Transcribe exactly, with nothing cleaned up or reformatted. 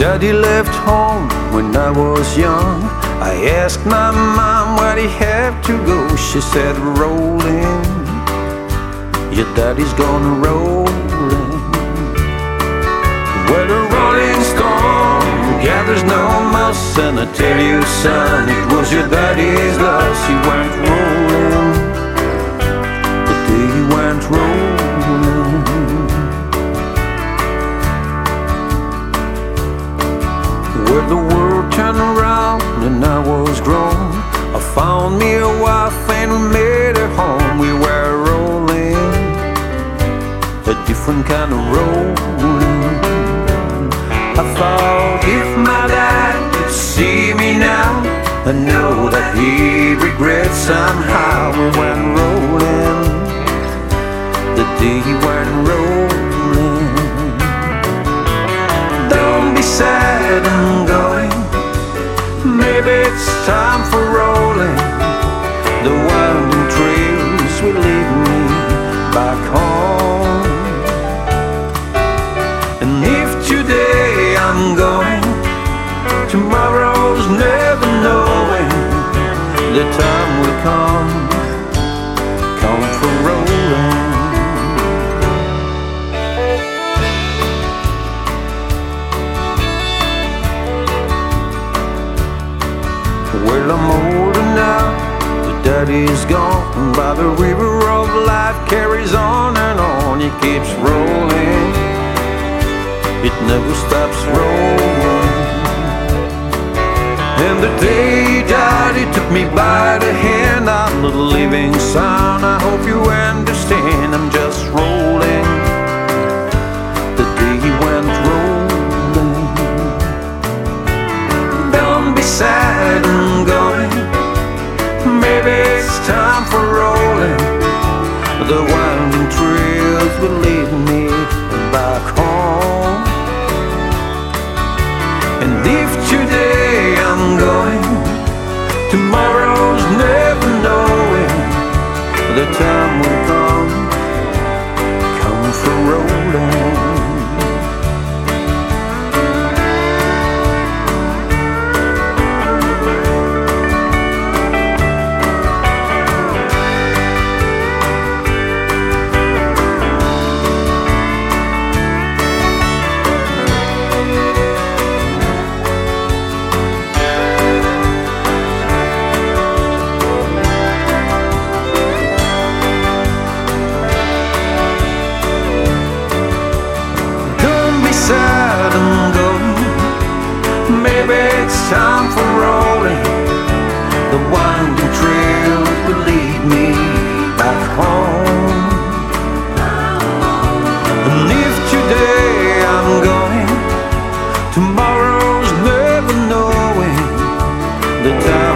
Daddy left home when I was young. I asked my mom why'd he have to go. She said, rolling, your daddy's gone rolling. Where the rolling stone gathers no moss. And I tell you, son, it was your daddy's loss. He went rolling the day he went rolling. Where the world turned around and I was grown, I found me a wife and we made a home. We were rolling, a different kind of rolling. I thought if my dad could see me now, I know that he'd regret somehow. We went rolling the day he went rolling. Don't be sad, I'm going. Maybe it's time for rolling. The winding trails will lead me back home. And if today I'm going, tomorrow's never knowing. The time will come, come for rolling. Well, I'm older now, the daddy's gone, but the river of life carries on and on. It keeps rolling, it never stops rolling. And the day he died, he took me by the hand. I'm not a living son, I hope you understand. I'm just rolling the day he went rolling. Don't be sad, I'm going. Maybe it's time for rolling. The winding trails will lead me back home. And if today I'm going, tomorrow's never knowing. The time will come, come for rolling. Sad and going. Maybe it's time for rolling. The winding trail will lead me back home. And if today I'm going, tomorrow's never knowing. The time